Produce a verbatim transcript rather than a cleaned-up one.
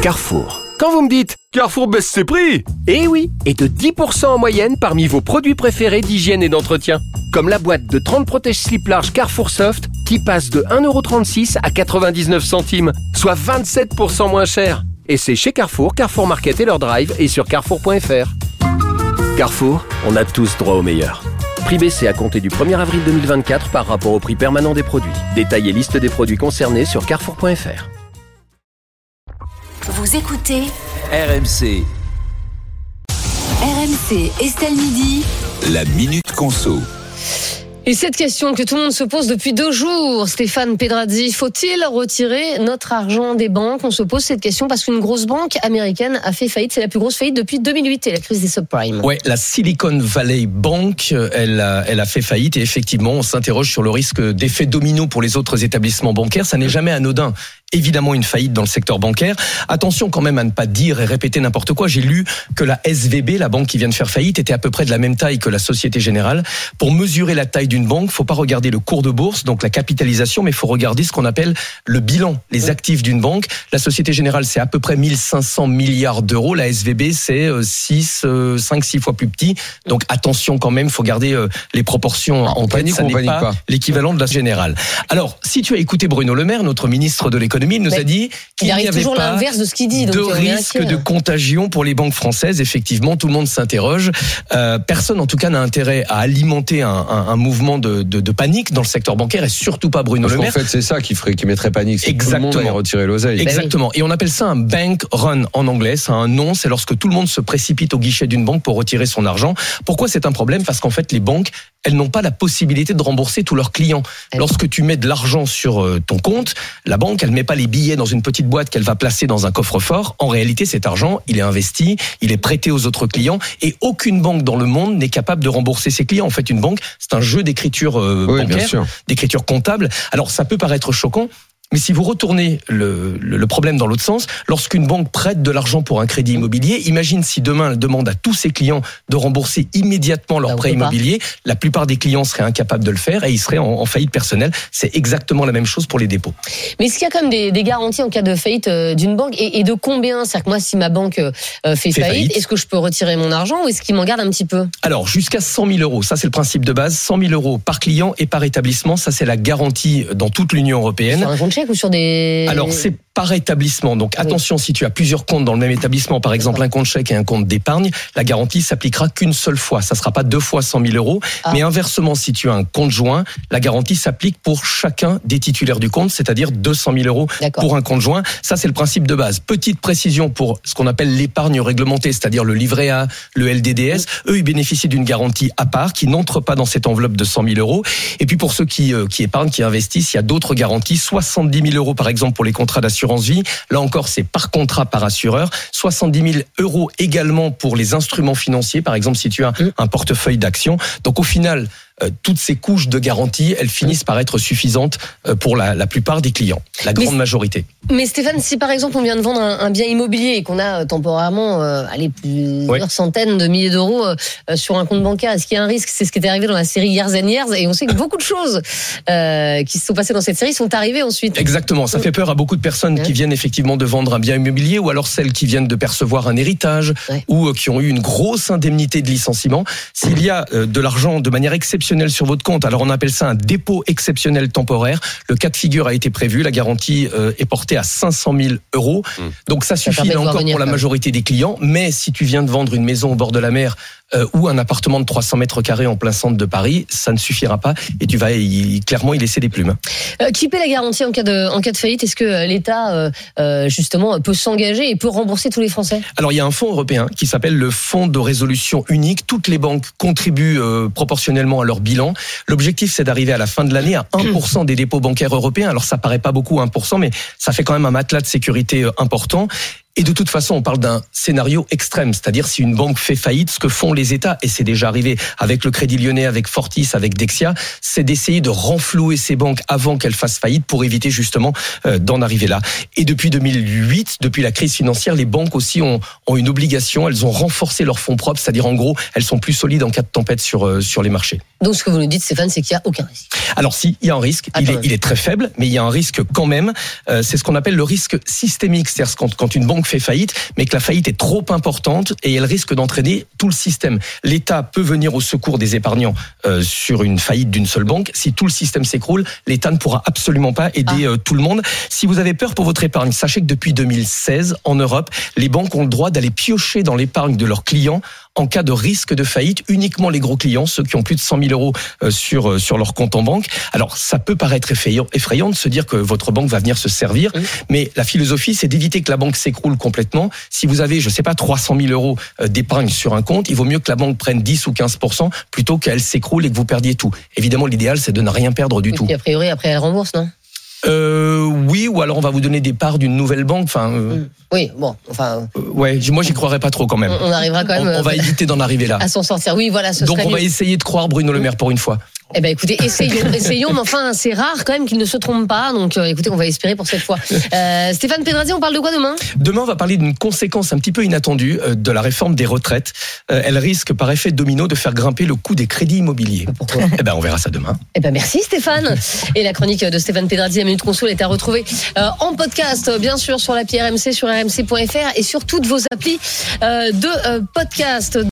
Carrefour. Quand vous me dites « Carrefour baisse ses prix !» Eh oui, et de dix pour cent en moyenne parmi vos produits préférés d'hygiène et d'entretien. Comme la boîte de trente protège-slips larges Carrefour Soft qui passe de un euro trente-six à quatre-vingt-dix-neuf centimes, soit vingt-sept pour cent moins cher. Et c'est chez Carrefour, Carrefour Market et leur drive et sur carrefour point f r. Carrefour, on a tous droit au meilleur. Prix baissé à compter du premier avril deux mille vingt-quatre par rapport au prix permanent des produits. Détail et liste des produits concernés sur carrefour point f r. Vous écoutez R M C. R M C Estelle Midi. La Minute Conso. Et cette question que tout le monde se pose depuis deux jours, Stéphane Pedrazzi, faut-il retirer notre argent des banques ? On se pose cette question parce qu'une grosse banque américaine a fait faillite. C'est la plus grosse faillite depuis deux mille huit et la crise des subprimes. Ouais, la Silicon Valley Bank, elle a, elle a fait faillite et effectivement, on s'interroge sur le risque d'effet domino pour les autres établissements bancaires. Ça n'est jamais anodin. Évidemment une faillite dans le secteur bancaire. Attention quand même à ne pas dire et répéter n'importe quoi. J'ai lu que la S V B, la banque qui vient de faire faillite, était à peu près de la même taille que la Société Générale. Pour mesurer la taille d'une banque, faut pas regarder le cours de bourse, donc la capitalisation, mais il faut regarder ce qu'on appelle le bilan, les actifs d'une banque. La Société Générale, c'est à peu près mille cinq cents milliards d'euros. La S V B, c'est six, cinq, six fois plus petit. Donc attention quand même, faut garder les proportions en tête. Ça n'est pas, pas l'équivalent de la Générale. Alors, si tu as écouté Bruno Le Maire, notre ministre de l'économie, il nous mais a dit qu'il n'y avait toujours pas l'inverse de ce qu'il dit, donc de risque de contagion pour les banques françaises. Effectivement, tout le monde s'interroge. Euh, personne, en tout cas, n'a intérêt à alimenter un, un, un mouvement de, de, de panique dans le secteur bancaire et surtout pas Bruno Parce Le Maire. En fait, c'est ça qui ferait, qui mettrait panique. C'est Exactement. Tout le monde allait retirer l'oseille. Exactement. Et on appelle ça un bank run en anglais. C'est un nom. C'est lorsque tout le monde se précipite au guichet d'une banque pour retirer son argent. Pourquoi c'est un problème ? Parce qu'en fait, les banques, elles n'ont pas la possibilité de rembourser tous leurs clients. Lorsque tu mets de l'argent sur ton compte, la banque, elle met pas les billets dans une petite boîte qu'elle va placer dans un coffre-fort. En réalité, cet argent, il est investi, il est prêté aux autres clients et aucune banque dans le monde n'est capable de rembourser ses clients. En fait, une banque, c'est un jeu d'écriture euh, oui, bancaire, d'écriture comptable. Alors, ça peut paraître choquant. Mais si vous retournez le, le, le problème dans l'autre sens, lorsqu'une banque prête de l'argent pour un crédit immobilier, imagine si demain elle demande à tous ses clients de rembourser immédiatement leur prêt immobilier, la plupart des clients seraient incapables de le faire et ils seraient en, en faillite personnelle. C'est exactement la même chose pour les dépôts. Mais est-ce qu'il y a quand même des, des garanties en cas de faillite d'une banque et, et de combien ? C'est-à-dire que moi, si ma banque euh, fait, fait faillite, faillite, est-ce que je peux retirer mon argent ou est-ce qu'il m'en garde un petit peu ? Alors, jusqu'à cent mille euros, ça c'est le principe de base, cent mille euros par client et par établissement, ça c'est la garantie dans toute l'Union européenne. Sur un compte chèque ou sur des... Alors, c'est par établissement. Donc, attention, oui. Si tu as plusieurs comptes dans le même établissement, par exemple un compte chèque et un compte d'épargne, la garantie s'appliquera qu'une seule fois. Ça ne sera pas deux fois cent mille euros. Ah. Mais inversement, si tu as un compte joint, la garantie s'applique pour chacun des titulaires du compte, c'est-à-dire deux cent mille euros D'accord. Pour un compte joint. Ça, c'est le principe de base. Petite précision pour ce qu'on appelle l'épargne réglementée, c'est-à-dire le livret A, le L D D S. Oui. Eux, ils bénéficient d'une garantie à part qui n'entre pas dans cette enveloppe de cent mille euros. Et puis, pour ceux qui, euh, qui épargnent, qui investissent, il y a d'autres garanties. soixante-dix mille euros, par exemple, pour les contrats d'assurance vie. Là encore, c'est par contrat, par assureur. soixante-dix mille euros également pour les instruments financiers. Par exemple, si tu as un portefeuille d'actions. Donc, au final, euh, toutes ces couches de garantie, elles finissent par être suffisantes euh, pour la, la plupart des clients. La grande mais, majorité. Mais Stéphane, si par exemple, on vient de vendre un, un bien immobilier et qu'on a euh, temporairement euh, allez, plusieurs oui. centaines de milliers d'euros euh, sur un compte bancaire, est-ce qu'il y a un risque ? C'est ce qui est arrivé dans la série Years and Years. Et on sait que beaucoup de choses euh, qui se sont passées dans cette série sont arrivées ensuite. Exactement. Ça fait peur à beaucoup de personnes ouais. qui viennent effectivement de vendre un bien immobilier ou alors celles qui viennent de percevoir un héritage ouais. ou euh, qui ont eu une grosse indemnité de licenciement. S'il y a euh, de l'argent de manière exceptionnelle sur votre compte, alors on appelle ça un dépôt exceptionnel temporaire. Le cas de figure a été prévu. La garantie euh, est portée à cinq cent mille euros. Mmh. Donc ça suffit ça là encore pour la majorité des clients. Mais si tu viens de vendre une maison au bord de la mer euh, ou un appartement de trois cents mètres carrés en plein centre de Paris, ça ne suffira pas et tu vas y, clairement y laisser des plumes. Euh, qui paie la garantie en cas de, en cas de faillite ? Est-ce que l'État euh, euh, justement peut s'engager et peut rembourser tous les Français ? Alors il y a un fonds européen qui s'appelle le Fonds de résolution unique. Toutes les banques contribuent euh, proportionnellement à leur bilan. L'objectif, c'est d'arriver à la fin de l'année à un pour cent des dépôts bancaires européens. Alors ça paraît pas beaucoup, un pour cent, mais ça fait quand même un matelas de sécurité important. Et de toute façon, on parle d'un scénario extrême, c'est-à-dire si une banque fait faillite, ce que font les États, et c'est déjà arrivé avec le Crédit Lyonnais, avec Fortis, avec Dexia, c'est d'essayer de renflouer ces banques avant qu'elles fassent faillite pour éviter justement euh, d'en arriver là. Et depuis deux mille huit, depuis la crise financière, les banques aussi ont, ont une obligation, elles ont renforcé leurs fonds propres, c'est-à-dire en gros, elles sont plus solides en cas de tempête sur, euh, sur les marchés. Donc ce que vous nous dites, Stéphane, c'est qu'il n'y a aucun risque. Alors si, il y a un risque, il, est, il est très faible, mais il y a un risque quand même, euh, c'est ce qu'on appelle le risque systémique, c'est-à-dire quand, quand une banque banque fait faillite, mais que la faillite est trop importante et elle risque d'entraîner tout le système. L'État peut venir au secours des épargnants euh, sur une faillite d'une seule banque. Si tout le système s'écroule, l'État ne pourra absolument pas aider ah. euh, tout le monde. Si vous avez peur pour votre épargne, sachez que depuis deux mille seize, en Europe, les banques ont le droit d'aller piocher dans l'épargne de leurs clients en cas de risque de faillite, uniquement les gros clients, ceux qui ont plus de cent mille euros sur, sur leur compte en banque. Alors, ça peut paraître effrayant, effrayant de se dire que votre banque va venir se servir, mmh. mais la philosophie, c'est d'éviter que la banque s'écroule complètement. Si vous avez, je sais pas, trois cent mille euros d'épargne sur un compte, il vaut mieux que la banque prenne dix ou quinze pour cent plutôt qu'elle s'écroule et que vous perdiez tout. Évidemment, l'idéal, c'est de ne rien perdre du et tout. Et a priori, après, elle rembourse, non ? Euh, oui, ou alors on va vous donner des parts d'une nouvelle banque. Enfin, euh, oui, bon, enfin. Euh, ouais, moi j'y croirais pas trop quand même. On arrivera quand même. On, on va éviter d'en arriver là. À s'en sortir. Oui, voilà. Ce Donc on mieux. va essayer de croire Bruno Le Maire pour une fois. Eh ben écoutez, essayons, essayons, mais enfin c'est rare quand même qu'il ne se trompe pas. Donc euh, écoutez, on va espérer pour cette fois. Euh, Stéphane Pedrazzi, on parle de quoi demain ? Demain, on va parler d'une conséquence un petit peu inattendue euh, de la réforme des retraites. Euh, elle risque par effet domino de faire grimper le coût des crédits immobiliers. Pourquoi ? Eh ben on verra ça demain. Eh ben merci Stéphane. Et la chronique de Stéphane Pedrazzi à Minute Conso est à retrouver euh, en podcast, bien sûr sur l'appli R M C, sur r m c point f r et sur toutes vos applis euh, de euh, podcast.